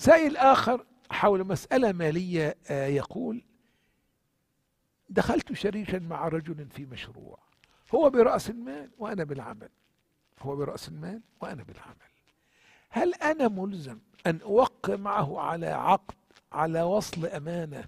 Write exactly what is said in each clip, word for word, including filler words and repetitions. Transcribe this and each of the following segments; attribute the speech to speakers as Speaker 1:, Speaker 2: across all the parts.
Speaker 1: سائل آخر حول مسألة مالية يقول: دخلت شريكا مع رجل في مشروع، هو برأس المال وأنا بالعمل، هو برأس المال وأنا بالعمل، هل أنا ملزم أن أوقع معه على عقد على وصل أمانة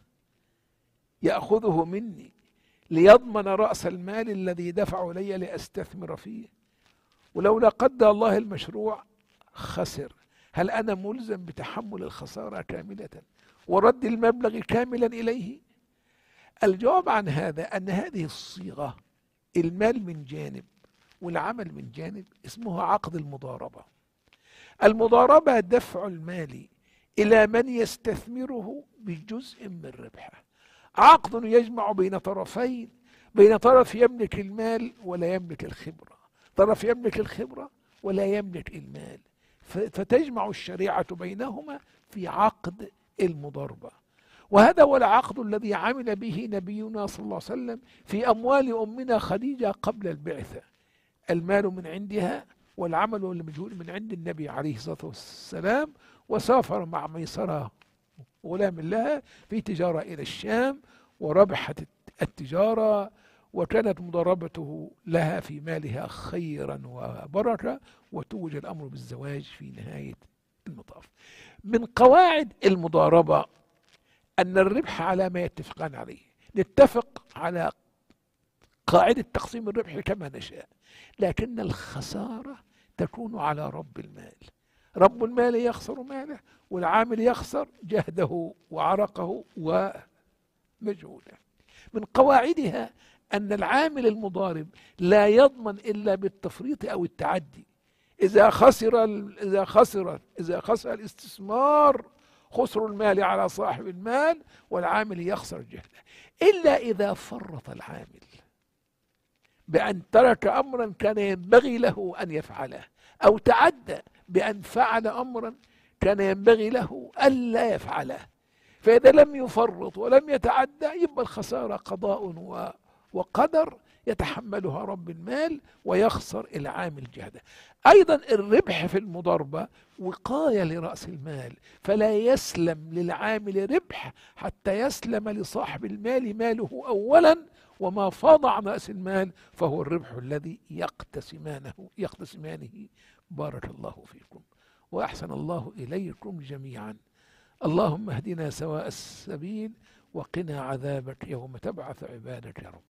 Speaker 1: يأخذه مني ليضمن رأس المال الذي دفع لي لأستثمر فيه، ولو لا قدر الله المشروع خسر، هل أنا ملزم بتحمل الخسارة كاملة ورد المبلغ كاملا إليه؟ الجواب عن هذا أن هذه الصيغة، المال من جانب والعمل من جانب، اسمها عقد المضاربة. المضاربة دفع المال إلى من يستثمره بجزء من ربحه، عقد يجمع بين طرفين، بين طرف يملك المال ولا يملك الخبرة، طرف يملك الخبرة ولا يملك المال، فتجمع الشريعة بينهما في عقد المضاربة. وهذا هو العقد الذي عمل به نبينا صلى الله عليه وسلم في أموال أمنا خديجة قبل البعثة، المال من عندها والعمل والمجهول من عند النبي عليه الصلاة والسلام. وسافر مع ميسرة غلام لها في تجارة إلى الشام، وربحت التجارة، وكانت مضاربته لها في مالها خيرا وبركة، وتوج الأمر بالزواج في نهاية المطاف. من قواعد المضاربة أن الربح على ما يتفقان عليه، نتفق على قاعدة تقسيم الربح كما نشاء، لكن الخسارة تكون على رب المال، رب المال يخسر ماله والعامل يخسر جهده وعرقه ومجهوده. من قواعدها أن العامل المضارب لا يضمن إلا بالتفريط أو التعدي، إذا خسر إذا خسر إذا خسر الاستثمار خسر المال على صاحب المال والعامل يخسر جهده، إلا إذا فرط العامل بأن ترك أمرا كان ينبغي له أن يفعله، أو تعدى بأن فعل أمرا كان ينبغي له ألا يفعله. فإذا لم يفرط ولم يتعدى يبقى الخسارة قضاء وقدر يتحملها رب المال ويخسر العامل جهده. أيضا الربح في المضاربة وقاية لرأس المال، فلا يسلم للعامل ربح حتى يسلم لصاحب المال ماله أولا، وما فاض عن رأس المال فهو الربح الذي يقتسمانه يقتسمانه. بارك الله فيكم وأحسن الله إليكم جميعا. اللهم اهدنا سواء السبيل وقنا عذابك يوم تبعث عبادك يا رب.